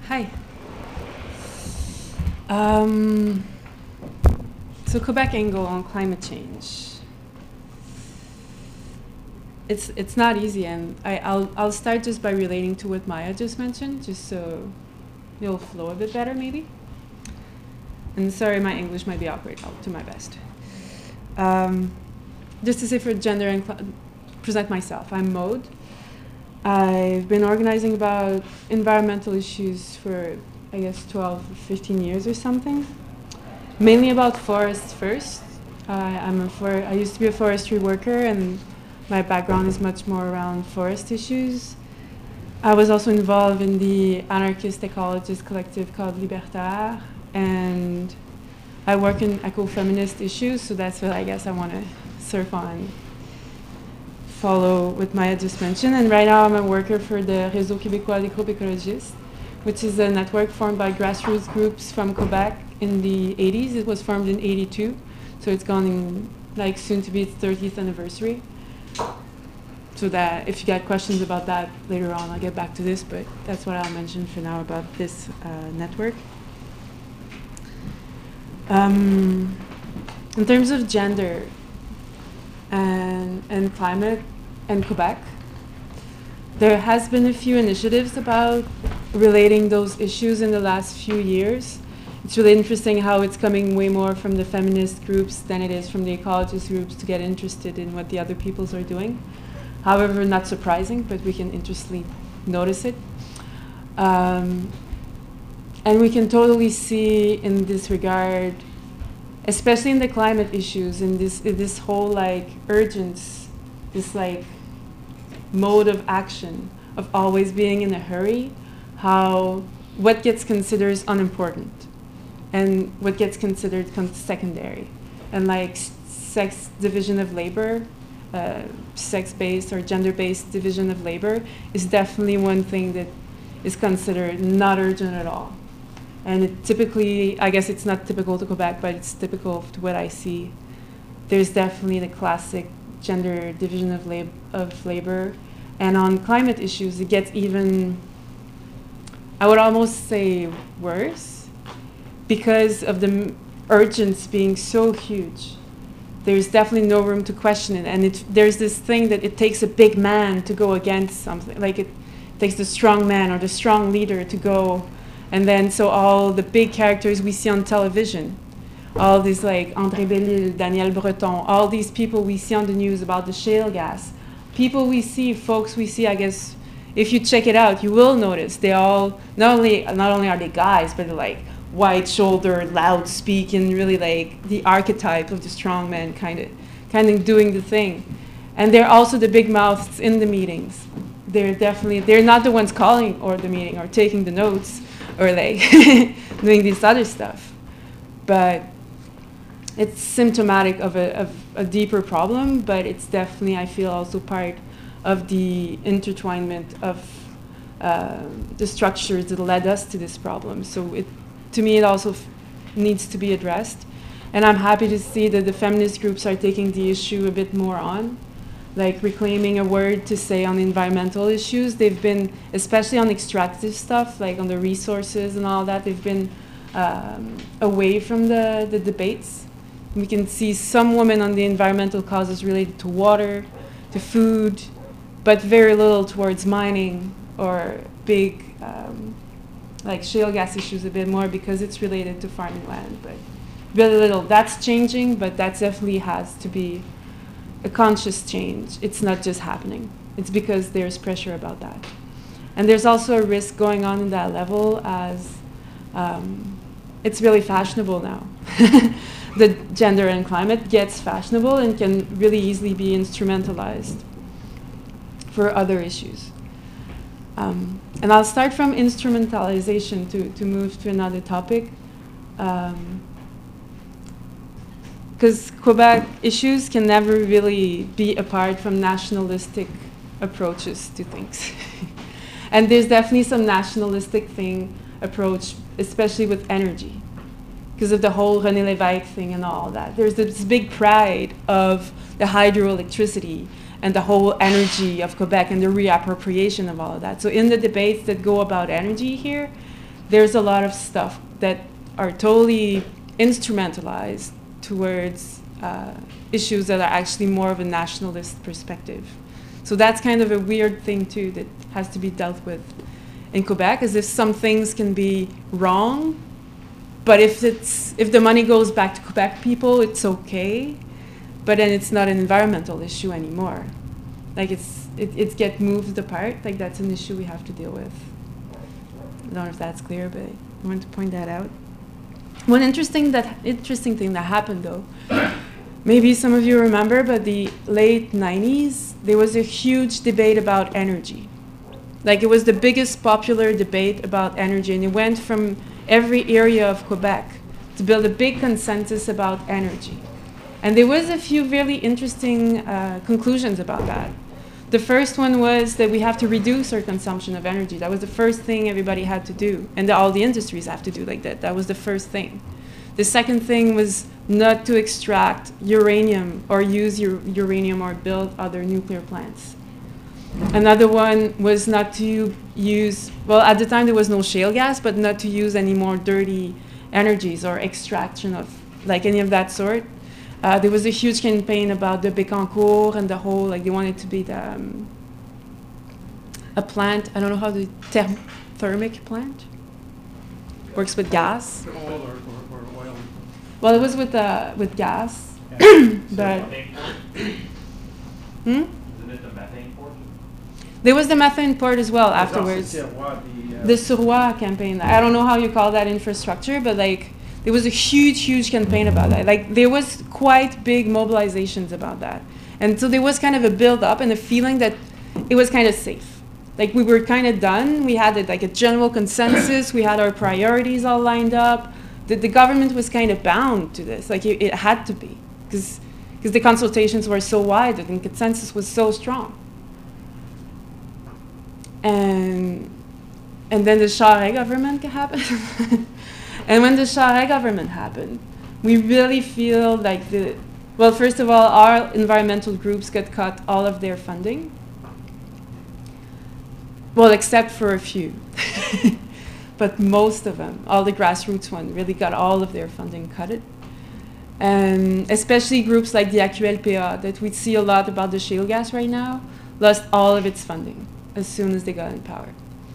Hi. Um, so Quebec angle on climate change. It's not easy, and I'll start just by relating to what Maya just mentioned, just so it'll flow a bit better, maybe. And sorry, my English might be awkward. I'll do my best. Just to say for gender and present myself, I'm Maude. I've been organizing about environmental issues for, I guess, 12, 15 years or something. Mainly about forests first. I used to be a forestry worker, and my background is much more around forest issues. I was also involved in the anarchist ecologist collective called Libertaire, and I work in ecofeminist issues, so that's what I guess I want to surf on, follow what Maya just mentioned. And right now I'm a worker for the Réseau Québécois des groupes écologistes, which is a network formed by grassroots groups from Quebec in the 80s. It was formed in 82, so it's gone in, like, soon to be its 30th anniversary. So that if you got questions about that later on, I'll get back to this, but that's what I'll mention for now about this network. In terms of gender and climate and Quebec, there has been a few initiatives about relating those issues in the last few years. It's really interesting how it's coming way more from the feminist groups than it is from the ecologist groups to get interested in what the other peoples are doing. However, not surprising, but we can interestingly notice it. And we can totally see in this regard, especially in the climate issues, in this whole like urgence, this like mode of action of always being in a hurry, how what gets considered unimportant and what gets considered secondary. And like sex division of labor, sex-based or gender-based division of labor is definitely one thing that is considered not urgent at all. And it typically, I guess it's not typical to Quebec, but it's typical to what I see. There's definitely the classic gender division of labor. And on climate issues, it gets even, I would almost say, worse because of the urgency being so huge. There's definitely no room to question it. And there's this thing that it takes a big man to go against something. Like it takes the strong man or the strong leader to go. And then so all the big characters we see on television, all these like André Bellil, Daniel Breton, all these people we see on the news about the shale gas, people we see, folks we see, I guess, if you check it out, you will notice they all, not only are they guys, but they're like wide-shouldered, loud-speaking, really like the archetype of the strong man kind of doing the thing. And they're also the big mouths in the meetings. They're not the ones calling or the meeting or taking the notes or like doing this other stuff. But it's symptomatic of a deeper problem, but it's definitely, I feel, also part of the intertwinement of the structures that led us to this problem. So to me, it also needs to be addressed. And I'm happy to see that the feminist groups are taking the issue a bit more on, like reclaiming a word to say on environmental issues. They've been, especially on extractive stuff, like on the resources and all that, they've been away from the debates. We can see some women on the environmental causes related to water, to food, but very little towards mining or big like shale gas issues a bit more because it's related to farming land, but very little. That's changing, but that definitely has to be a conscious change. It's not just happening. It's because there's pressure about that. And there's also a risk going on in that level as it's really fashionable now. The gender and climate gets fashionable and can really easily be instrumentalized for other issues. And I'll start from instrumentalization to move to another topic. Because Quebec issues can never really be apart from nationalistic approaches to things. And there's definitely some nationalistic approach, especially with energy, because of the whole René Lévesque thing and all that. There's this big pride of the hydroelectricity and the whole energy of Quebec and the reappropriation of all of that. So in the debates that go about energy here, there's a lot of stuff that are totally instrumentalized towards issues that are actually more of a nationalist perspective. So that's kind of a weird thing too that has to be dealt with in Quebec, as if some things can be wrong, but if the money goes back to Quebec people, it's okay, but then it's not an environmental issue anymore. Like it gets moved apart. Like that's an issue we have to deal with. I don't know if that's clear, but I want to point that out. One interesting thing that happened though, maybe some of you remember, but the late 90s, there was a huge debate about energy. Like it was the biggest popular debate about energy, and it went from every area of Quebec to build a big consensus about energy. And there was a few really interesting conclusions about that. The first one was that we have to reduce our consumption of energy. That was the first thing everybody had to do, and all the industries have to do like that. That was the first thing. The second thing was not to extract uranium or use uranium or build other nuclear plants. Another one was not to use, well, at the time there was no shale gas, but not to use any more dirty energies or extraction of like any of that sort. There was a huge campaign about the Bécancour and the whole, like they wanted to be the, a plant, I don't know how the thermic plant works with gas. Coal or oil. Well, it was with gas, Yeah. but. Isn't it the methane port? There was the methane port as well afterwards. The Suroît campaign. I don't know how you call that infrastructure, but like there was a huge campaign about that. Like there was quite big mobilizations about that. And so there was kind of a build up and a feeling that it was kind of safe. Like we were kind of done. We had like a general consensus. We had our priorities all lined up. The government was kind of bound to this. Like it had to be because the consultations were so wide and the consensus was so strong. And then the Charest government happened. And when the Charest government happened, we really feel like well, first of all, our environmental groups got cut all of their funding. Well, except for a few. But most of them, all the grassroots ones, really got all of their funding cut. And especially groups like the ActuelPA, that we see a lot about the shale gas right now, lost all of its funding as soon as they got in power.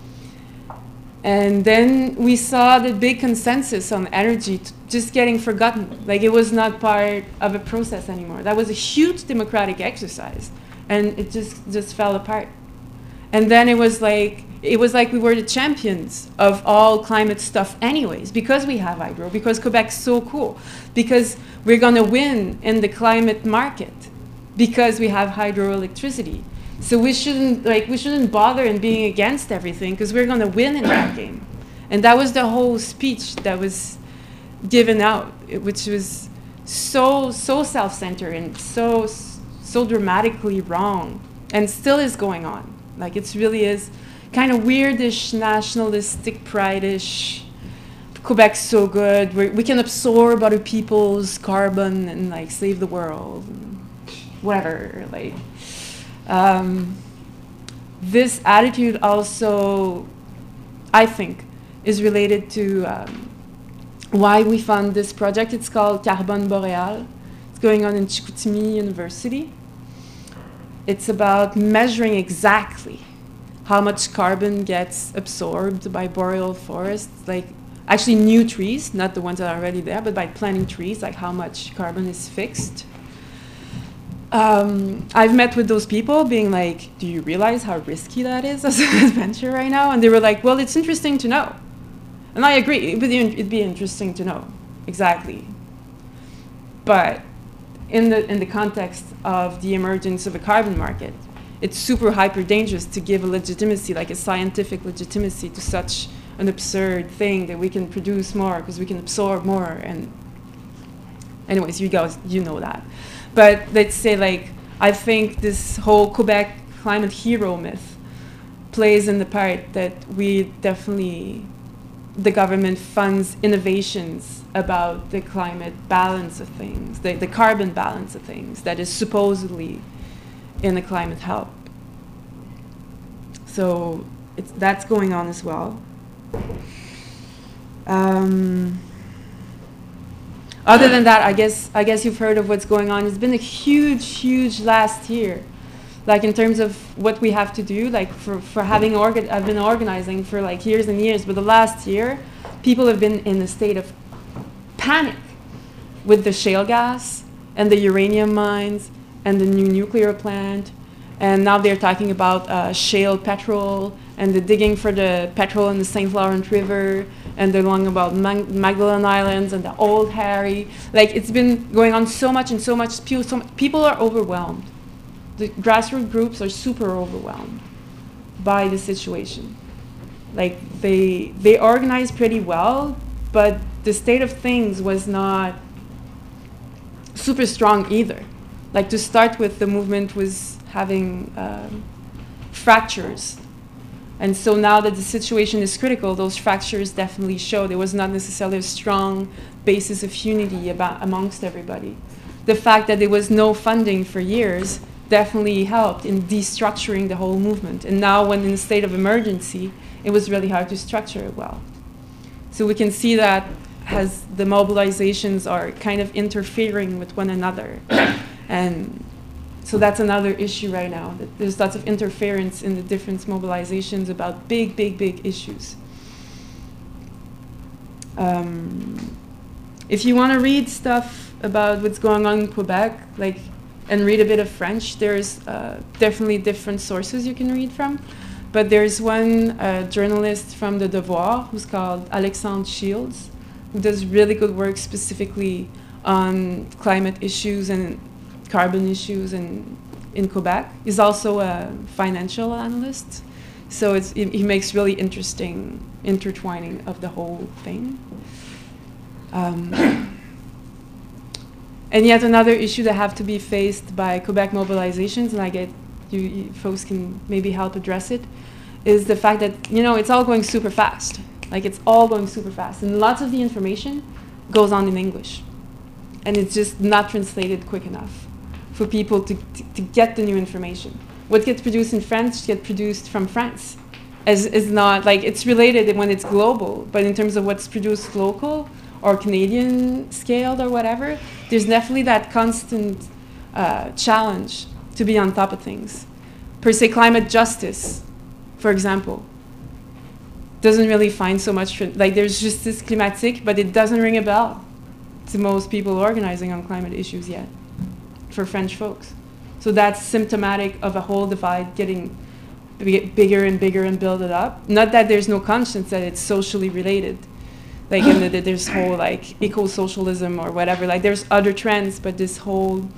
And then we saw the big consensus on energy just getting forgotten. Like it was not part of a process anymore. That was a huge democratic exercise, and it just fell apart. And then it was like we were the champions of all climate stuff anyways, because we have hydro, because Quebec's so cool, because we're gonna win in the climate market, because we have hydroelectricity. So we shouldn't bother in being against everything, because we're gonna win in that game. And that was the whole speech that was given out, which was so self-centered and so dramatically wrong, and still is going on. Like it really is kind of weirdish, nationalistic, pride-ish. Quebec's so good. We can absorb other people's carbon and like save the world, whatever. Like this attitude also, I think, is related to why we fund this project. It's called Carbone Boréal. It's going on in Chicoutimi University. It's about measuring exactly how much carbon gets absorbed by boreal forests, like actually new trees, not the ones that are already there, but by planting trees, like how much carbon is fixed. I've met with those people being like, do you realize how risky that is as an adventure right now? And they were like, well, it's interesting to know. And I agree, it'd be interesting to know, exactly. But in the context of the emergence of a carbon market, it's super hyper dangerous to give a legitimacy, like a scientific legitimacy, to such an absurd thing that we can produce more because we can absorb more. And anyways, you guys, you know that. But let's say, like, I think this whole Quebec climate hero myth plays in the part that we definitely, the government funds innovations about the climate balance of things, the carbon balance of things that is supposedly in the climate help. So that's going on as well. Other than that, I guess you've heard of what's going on. It's been a huge last year, like in terms of what we have to do. Like for having I've been organizing for like years and years, but the last year, people have been in a state of panic with the shale gas and the uranium mines and the new nuclear plant, and now they're talking about shale petrol and the digging for the petrol in the St. Lawrence River, and they're long about Magdalen Islands and the Old Harry. Like, it's been going on so much and so much. People are overwhelmed. The grassroots groups are super overwhelmed by the situation. Like, they organized pretty well, but the state of things was not super strong either. Like, to start with, the movement was having fractures. And so now that the situation is critical, those fractures definitely show there was not necessarily a strong basis of unity amongst everybody. The fact that there was no funding for years definitely helped in destructuring the whole movement. And now, when in a state of emergency, it was really hard to structure it well. So we can see that as the mobilizations are kind of interfering with one another. And so that's another issue right now, that there's lots of interference in the different mobilizations about big issues. If you want to read stuff about what's going on in Quebec, like, and read a bit of French, there's definitely different sources you can read from. But there's one journalist from The Devoir who's called Alexandre Shields, who does really good work specifically on climate issues and carbon issues in Quebec. He's also a financial analyst, so he makes really interesting intertwining of the whole thing. And yet another issue that have to be faced by Quebec mobilizations, and I get you folks can maybe help address it, is the fact that, it's all going super fast. Like, it's all going super fast, and lots of the information goes on in English, and it's just not translated quick enough for people to get the new information. What gets produced in France gets produced from France. Is not, like, it's related when it's global, but in terms of what's produced local or Canadian scaled or whatever, there's definitely that constant challenge to be on top of things. Per se, climate justice, for example, doesn't really find so much, like, there's justice climatique, but it doesn't ring a bell to most people organizing on climate issues yet, for French folks. So that's symptomatic of a whole divide getting bigger and bigger and build it up. Not that there's no conscience that it's socially related, like, and that there's whole, like, eco-socialism or whatever. Like, there's other trends, but this whole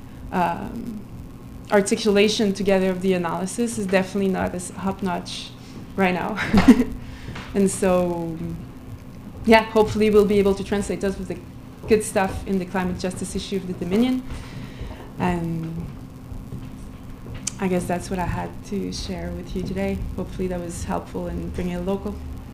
articulation together of the analysis is definitely not as top-notch right now. And so, yeah, hopefully we'll be able to translate those with the good stuff in the climate justice issue of the Dominion. And I guess that's what I had to share with you today. Hopefully that was helpful in bringing it local.